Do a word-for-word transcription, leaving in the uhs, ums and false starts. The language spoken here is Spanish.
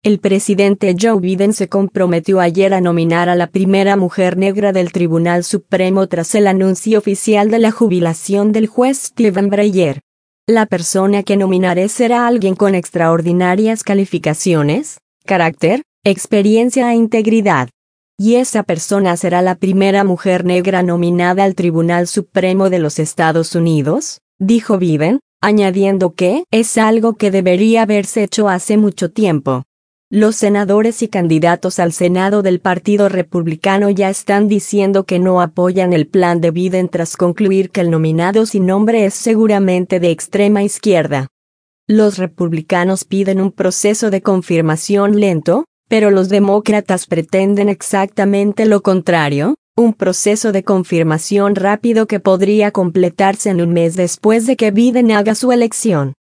El presidente Joe Biden se comprometió ayer a nominar a la primera mujer negra del Tribunal Supremo tras el anuncio oficial de la jubilación del juez Stephen Breyer. La persona que nominaré será alguien con extraordinarias calificaciones, carácter, experiencia e integridad. Y esa persona será la primera mujer negra nominada al Tribunal Supremo de los Estados Unidos, dijo Biden, añadiendo que es algo que debería haberse hecho hace mucho tiempo. Los senadores y candidatos al Senado del Partido Republicano ya están diciendo que no apoyan el plan de Biden tras concluir que el nominado sin nombre es seguramente de extrema izquierda. Los republicanos piden un proceso de confirmación lento, pero los demócratas pretenden exactamente lo contrario, un proceso de confirmación rápido que podría completarse en un mes después de que Biden haga su elección.